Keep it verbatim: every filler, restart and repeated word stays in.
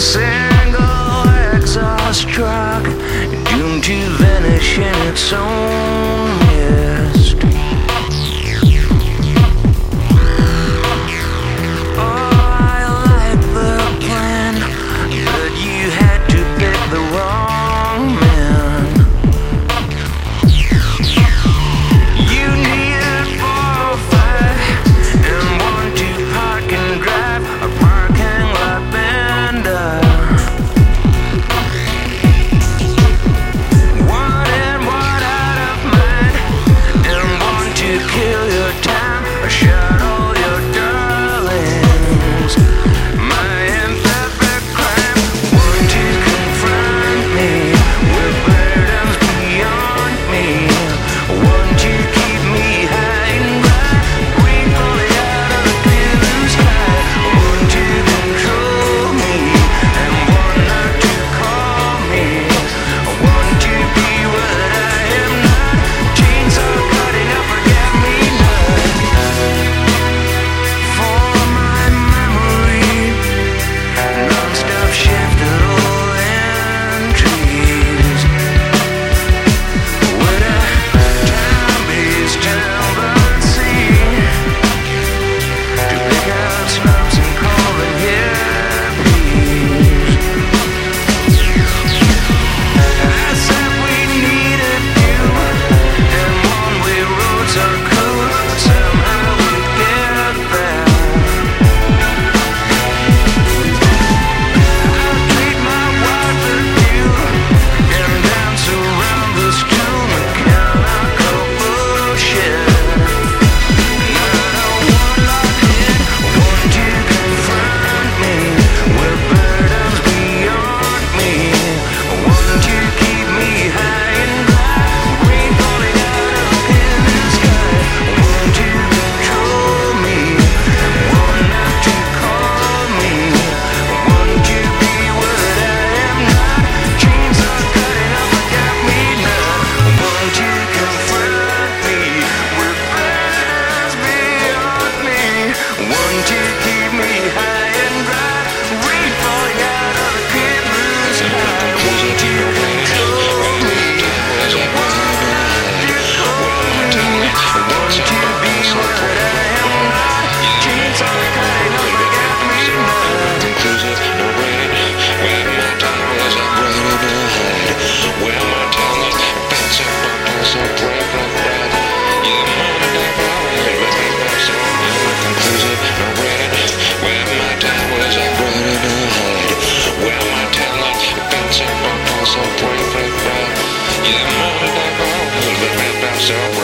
single exhaust truck, doomed to vanish in its own mist. Oh, I like the plan, but you had to pick the wrong man. You needed four or five and one to park and drive a parking lot bender. One in, one out of mind, and one to kill your time or shut all your darlings. My imperfect crime, one to confront me with burdens beyond me, one to keep me high and dry, green fully out of the blue sky, one to control me and one not to call me, one to be what I am not, chainsaw cutting up forget-me-not. For my memory, non-stop shift of old entries, with a time-based tendency to pick out snubs and call them hippies. I said we needed you, and one-way roads are cool, somehow we get there. I treat my wife with you and dance around this too mechanical bullshit. Not a one-lock hit, one to confront me with burdens beyond me, one to keep me high and dry, rain falling out of the sky, one to control me, one not to call me, one to be what I am not, chainsaw cutting up forget-me-not, one to confront me with burdens beyond me, one to keep me high and dry, rain falling out of the clear blue sky, one to control me, one not to call me, one to be what I am not, chainsaw cutting up forget-me-not. Conclusive, no rating. Where my time was, I'm running ahead. Where my talent, that's a purple, so bright, bright, bright. Yeah, money that power, but they got so conclusive, no rating. Where my time was, I'm running ahead. Where my talent, that's a purple, so bright, bright, bright. Yeah, money that power, but they got so bright.